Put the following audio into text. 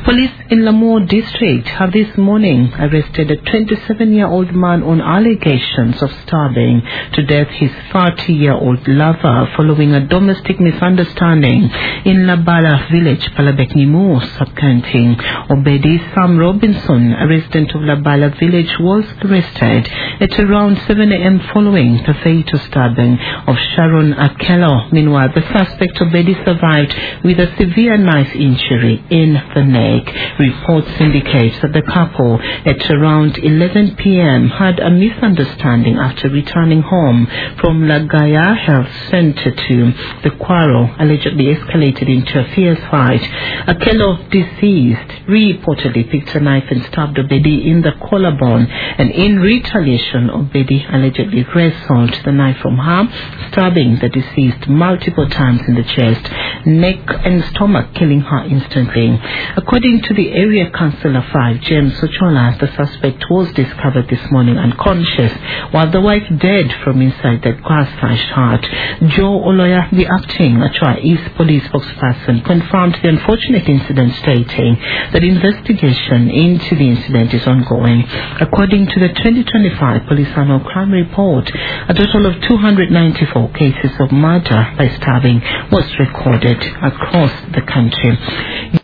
Police in Lamour district have this morning arrested a 27-year-old man on allegations of stabbing to death his 30-year-old lover following a domestic misunderstanding in Labala village, Palabek-Nimu sub-county. Obedi Sam Robinson, a resident of Labala village, was arrested at around 7 a.m. following the fatal stabbing of Sharon Akello. Meanwhile, the suspect Obedi survived with a severe knife injury in the neck. Reports indicate that the couple at around 11 p.m. had a misunderstanding after returning home from Lagaya Health Center to the quarrel allegedly escalated into a fierce fight. Akello, deceased, reportedly picked a knife and stabbed Obedi in the collarbone, and in retaliation Obedi allegedly wrestled the knife from her, stabbing the deceased multiple times in the chest, neck and stomach, killing her instantly. According to the area councillor 5, James Ochola, the suspect was discovered this morning unconscious, while the wife dead from inside that gas-slashed heart. Joe Oloya, the acting Achua East police spokesperson, confirmed the unfortunate incident, stating that investigation into the incident is ongoing. According to the 2025 Police Annual Crime Report, a total of 294 cases of murder by stabbing was recorded across the country.